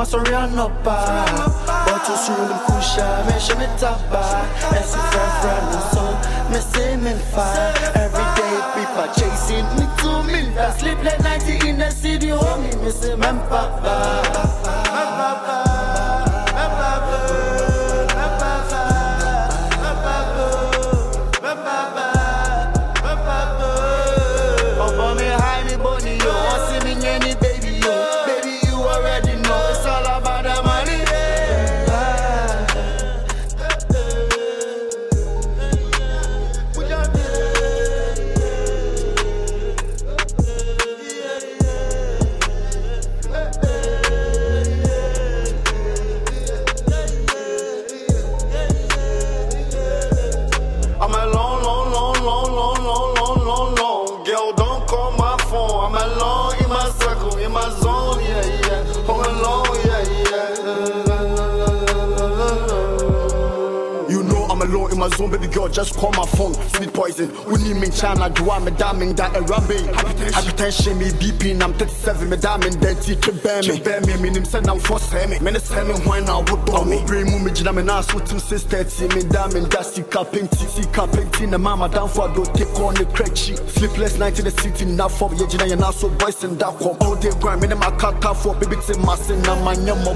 ma sorry no pa. But you see them kusha, me she me tapa. And she friend so me say me fire. Every day people chasing me to me. Sleep late night in the city, homie, me say me papa. In my zone, baby girl, just call my phone. Sweet poison, we need me China, do I me damning that a rabbi. Hypertension, me BP, I'm 37, me damning that you can bear me, meaning send out for semi. Minutes sending when I would do me. Bring me, jam and ask with 2 sisters, me damning that see capping, the mama down for go take on the crack sheet. Sleepless night in the city, now for Yajina and also boys and that come. All day grind, me, my car for baby, it's a mass and I'm my number.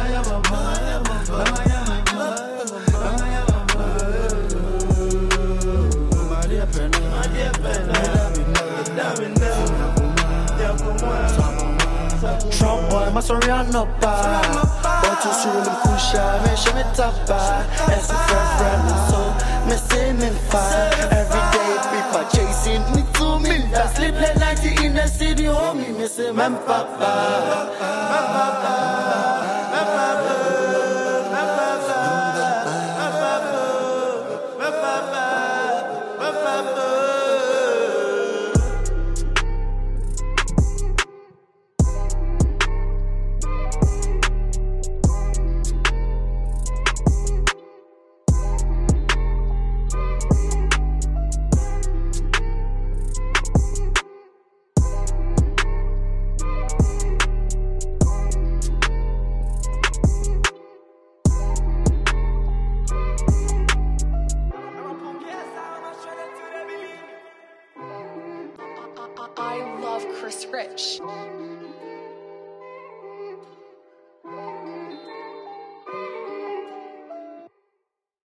Trump boy, my sorry no pa. But you see them kusha, me she me tapa. And she friend so me say me fire. Every day people chasing me to me. Sleep late night in the city, homie, me say me papa. I love Chris Rich.